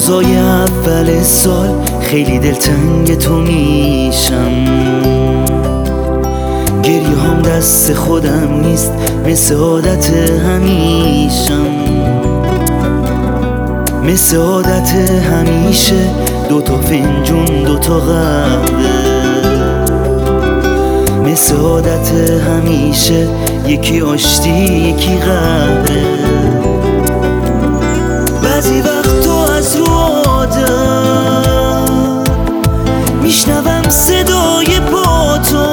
روزای اول سال خیلی دلتنگ تو میشم، گریه هم دست خودم نیست مثل عادت همیشم، مثل عادت همیشه دوتا فنجون دوتا قهوه، مثل عادت همیشه یکی آشتی یکی قهوه. بعضی وقتا از رو آدم میشنوم صدای پاتو،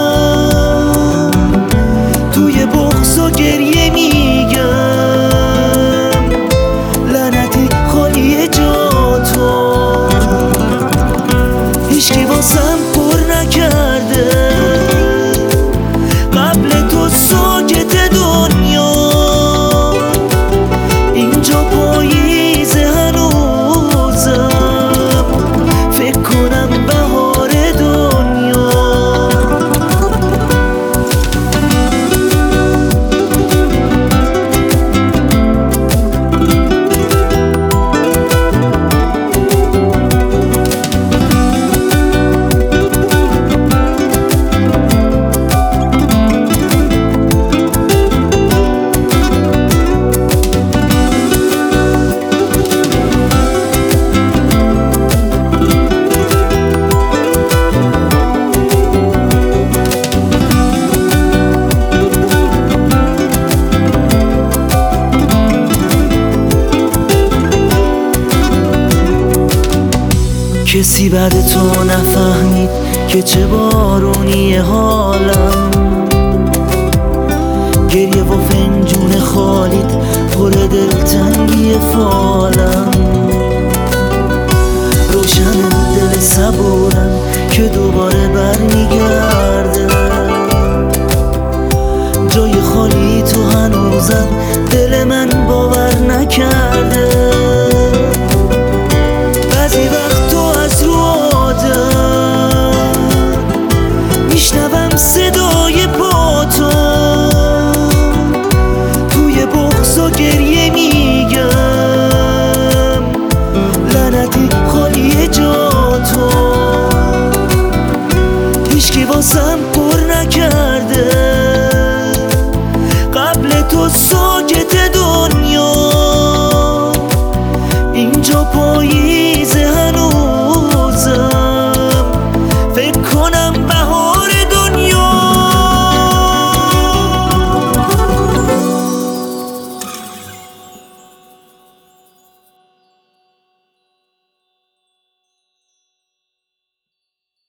توی بغض و گریه میگم لعنتی خالی جاتو، هیچکی واسم پر نکرده قبل تو ساکت دنیا، اینجا پاییز هنوزم فکر کنم بهار دنیا. کسی بعد تو نفهمید که چه بارونیه حالم، گریه و فنجون خالیت پر دلتنگی فالم، روشن دل صبورم که دوباره برمیگرده، جای خالی تو هنوزم دل من باور نکرده. بعضی وقتا از رو آدم میشنوم صدای پاتو، توی بغض و گریه میگم لعنتی خالی جاتو، هیچکی واسم پر نکرده قبل تو ساکت دنیا، اینجا پاییز